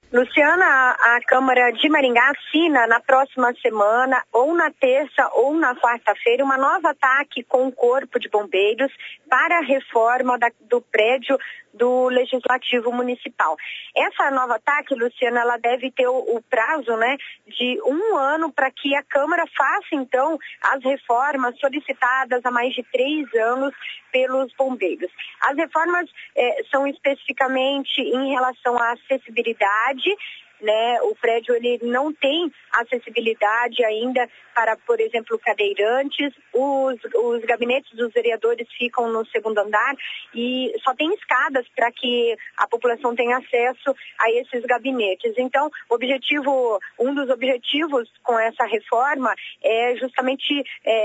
Luciana, a Câmara de Maringá assina na próxima semana, ou na terça ou na quarta-feira, uma nova TAC com o Corpo de Bombeiros para a reforma do prédio do Legislativo Municipal. Essa nova TAC, Luciana, ela deve ter o prazo, de 1 ano para que a Câmara faça, então, as reformas solicitadas há mais de 3 anos pelos bombeiros. As reformas são especificamente em relação à acessibilidade, o prédio ele não tem acessibilidade ainda para, por exemplo, cadeirantes. Os gabinetes dos vereadores ficam no 2º andar e só tem escadas para que a população tenha acesso a esses gabinetes. Então, um dos objetivos com essa reforma é justamente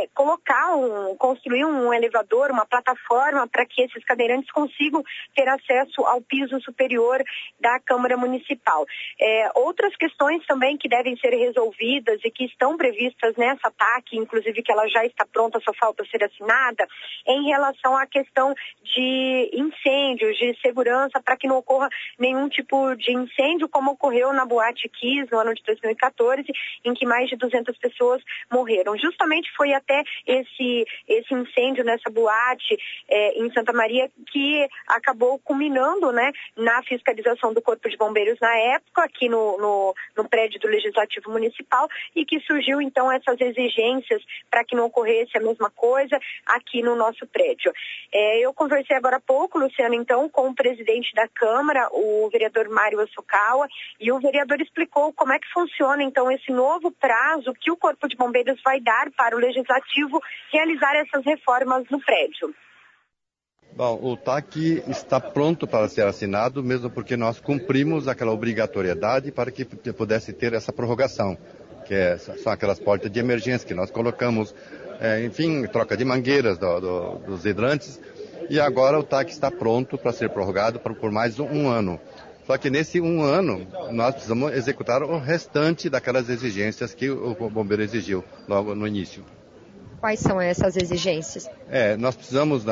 construir um elevador, uma plataforma para que esses cadeirantes consigam ter acesso ao piso superior da Câmara Municipal. Outras questões também que devem ser resolvidas e que estão previstas nessa TAC, inclusive que ela já está pronta, só falta ser assinada, em relação à questão de incêndios, de segurança, para que não ocorra nenhum tipo de incêndio, como ocorreu na Boate Kiss no ano de 2014, em que mais de 200 pessoas morreram. Justamente foi até esse incêndio nessa boate em Santa Maria que acabou culminando, na fiscalização do Corpo de Bombeiros na época, aqui no prédio do Legislativo Municipal, e que surgiu então essas exigências para que não ocorresse a mesma coisa aqui no nosso prédio. Eu conversei agora há pouco, Luciano, então, com o presidente da Câmara, o vereador Mário Assukawa, e o vereador explicou como é que funciona então esse novo prazo que o Corpo de Bombeiros vai dar para o Legislativo realizar essas reformas no prédio. Bom, o TAC está pronto para ser assinado, mesmo porque nós cumprimos aquela obrigatoriedade para que pudesse ter essa prorrogação, que são aquelas portas de emergência que nós colocamos, troca de mangueiras dos hidrantes, e agora o TAC está pronto para ser prorrogado por mais 1 ano. Só que nesse 1 ano, nós precisamos executar o restante daquelas exigências que o bombeiro exigiu logo no início. Quais são essas exigências? Nós precisamos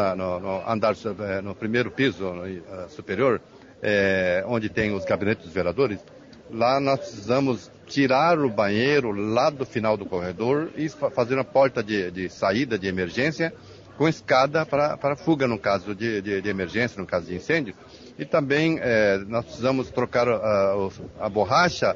no primeiro piso superior, onde tem os gabinetes dos vereadores, lá nós precisamos tirar o banheiro lá do final do corredor e fazer uma porta de saída de emergência com escada para fuga no caso de emergência, no caso de incêndio. E também nós precisamos trocar a borracha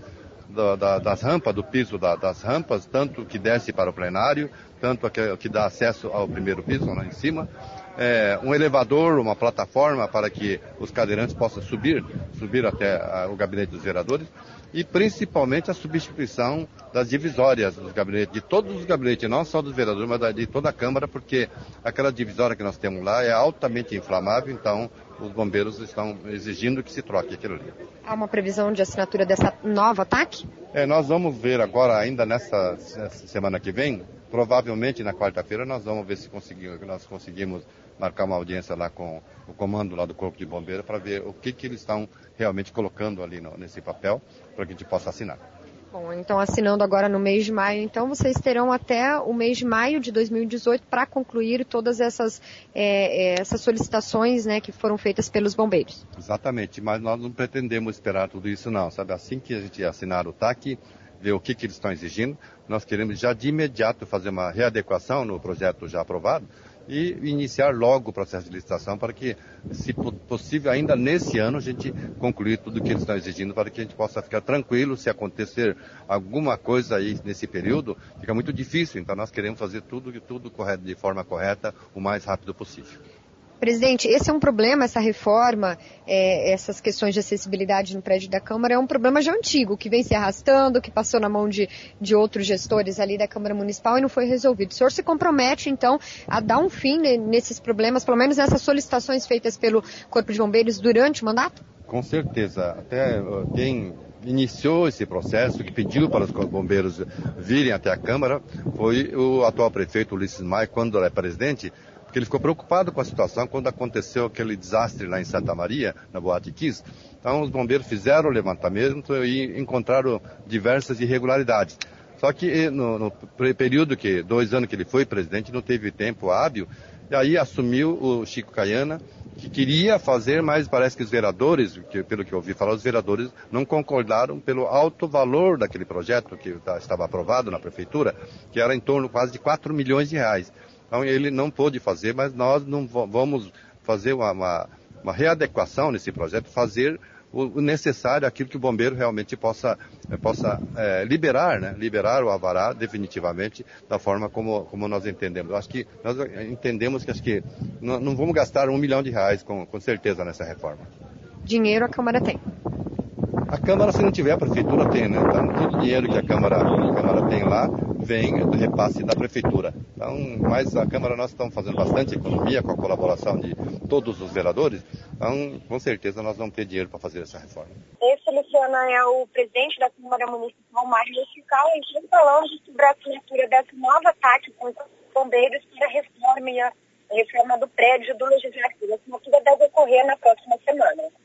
das rampas, do piso das rampas, tanto que desce para o plenário, tanto que dá acesso ao primeiro piso, lá em cima. Um elevador, uma plataforma para que os cadeirantes possam subir até o gabinete dos vereadores, e principalmente a substituição das divisórias dos gabinetes, de todos os gabinetes, não só dos vereadores, mas de toda a Câmara, porque aquela divisória que nós temos lá é altamente inflamável, então os bombeiros estão exigindo que se troque aquilo ali. Há uma previsão de assinatura dessa nova TAC? Nós vamos ver agora, ainda nessa semana que vem, provavelmente na quarta-feira, nós vamos ver se nós conseguimos marcar uma audiência lá com o comando lá do Corpo de Bombeiros para ver o que eles estão realmente colocando ali nesse papel para que a gente possa assinar. Bom, então assinando agora no mês de maio, então vocês terão até o mês de maio de 2018 para concluir todas essas solicitações, que foram feitas pelos bombeiros. Exatamente, mas nós não pretendemos esperar tudo isso não, sabe? Assim que a gente assinar o TAC, ver o que eles estão exigindo, nós queremos já de imediato fazer uma readequação no projeto já aprovado e iniciar logo o processo de licitação para que, se possível, ainda nesse ano a gente concluir tudo o que eles estão exigindo para que a gente possa ficar tranquilo. Se acontecer alguma coisa aí nesse período, fica muito difícil, então nós queremos fazer tudo correto, de forma correta, o mais rápido possível. Presidente, esse é um problema, essa reforma, essas questões de acessibilidade no prédio da Câmara, é um problema já antigo, que vem se arrastando, que passou na mão de outros gestores ali da Câmara Municipal e não foi resolvido. O senhor se compromete, então, a dar um fim nesses problemas, pelo menos nessas solicitações feitas pelo Corpo de Bombeiros durante o mandato? Com certeza. Até quem iniciou esse processo, que pediu para os bombeiros virem até a Câmara, foi o atual prefeito Ulisses Maia, quando era presidente, porque ele ficou preocupado com a situação quando aconteceu aquele desastre lá em Santa Maria, na Boate Kiss. Então os bombeiros fizeram o levantamento e encontraram diversas irregularidades. Só que no período 2 anos que ele foi presidente, não teve tempo hábil, e aí assumiu o Chico Caiana, que queria fazer, mas parece que os vereadores, pelo que eu ouvi falar, os vereadores não concordaram pelo alto valor daquele projeto que estava aprovado na prefeitura, que era em torno quase de 4 milhões de reais. Então ele não pôde fazer, mas nós não vamos fazer uma readequação nesse projeto, fazer o necessário, aquilo que o bombeiro realmente possa liberar, né? Liberar o alvará definitivamente da forma como nós entendemos. Acho que nós entendemos que não vamos gastar R$1 milhão com certeza nessa reforma. Dinheiro a Câmara tem. A Câmara, se não tiver, a Prefeitura tem, né? Então, todo o dinheiro que a Câmara tem lá vem do repasse da Prefeitura. Então, mas a Câmara, nós estamos fazendo bastante economia com a colaboração de todos os vereadores. Então, com certeza, nós vamos ter dinheiro para fazer essa reforma. Esse, Luciana, é o presidente da Câmara Municipal, Mário Fiscal, e estamos falando sobre a assinatura dessa nova taxa com os bombeiros para a reforma do prédio do Legislativo. A assinatura deve ocorrer na próxima semana.